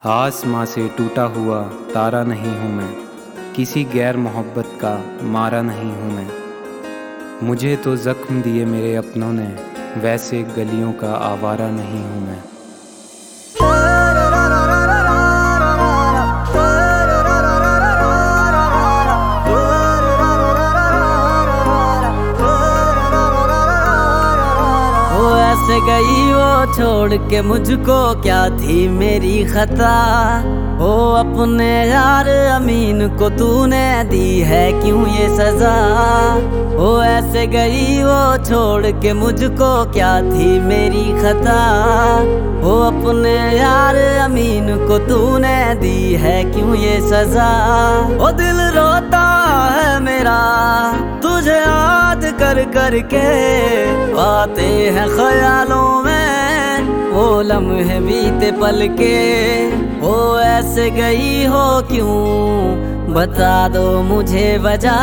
आसमां से टूटा हुआ तारा नहीं हूँ मैं, किसी गैर मोहब्बत का मारा नहीं हूँ मैं। मुझे तो ज़ख्म दिए मेरे अपनों ने, वैसे गलियों का आवारा नहीं हूँ मैं। ऐसे गई वो छोड़ के, मुझको क्या थी मेरी खता। ओ अपने यार अमीन को तूने दी है क्यों ये सजा। ओ ऐसे गई वो छोड़ के, मुझको क्या थी मेरी खता। ओ अपने यार अमीन को तूने दी है क्यों ये सजा। ओ दिल रोता है मेरा तुझे याद कर कर के, आते हैं ख्यालों में वो लम्हे बीते पल के। ओ ऐसे गई हो क्यों, बता दो मुझे वजह।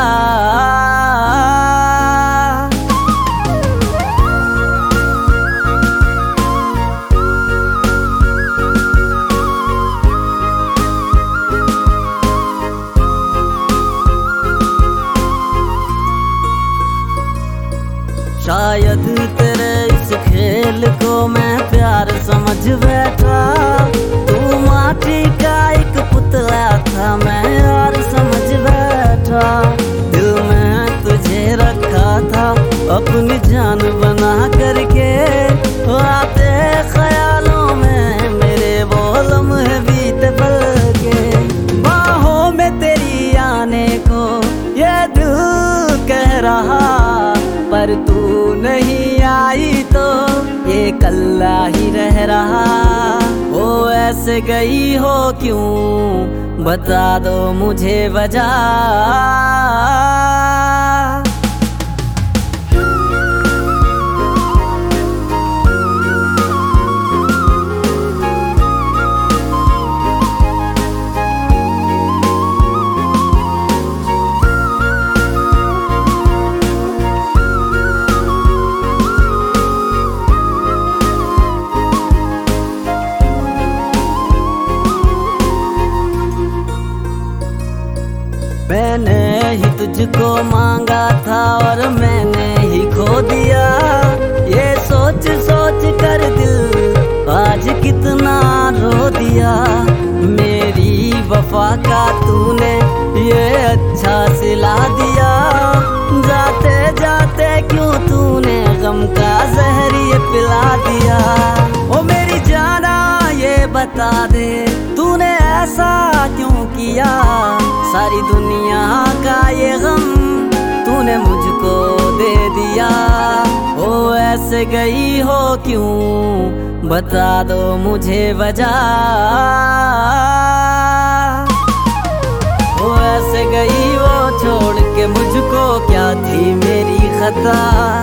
शायद तेरे इस खेल को मैं प्यार समझ बैठा। तू माटी का एक पुतला था, मैं यार समझ बैठा। दिल में तुझे रखा था अपनी जान बना करके। आते ख्यालों में मेरे वो लम्हे बीते पल के। बाहों में तेरी आने को ये दिल कह रहा, पर तू नहीं आई तो ये कल्ला ही रह रहा। ओ ऐसे गई हो क्यों, बता दो मुझे वजह। मैंने ही तुझको मांगा था और मैंने ही खो दिया। ये सोच सोच कर दिल आज कितना रो दिया। मेरी वफा का तूने ये अच्छा सिला दिया। जाते जाते क्यों तूने गम का जहर ये पिला दिया। ओ मेरी जाना ये बता दे, तूने ऐसा क्यों किया। सारी दुनिया का ये गम तूने मुझको दे दिया। ओ ऐसे गई हो क्यों, बता दो मुझे वजह। ओ ऐसे गई वो छोड़ के, मुझको क्या थी मेरी खता।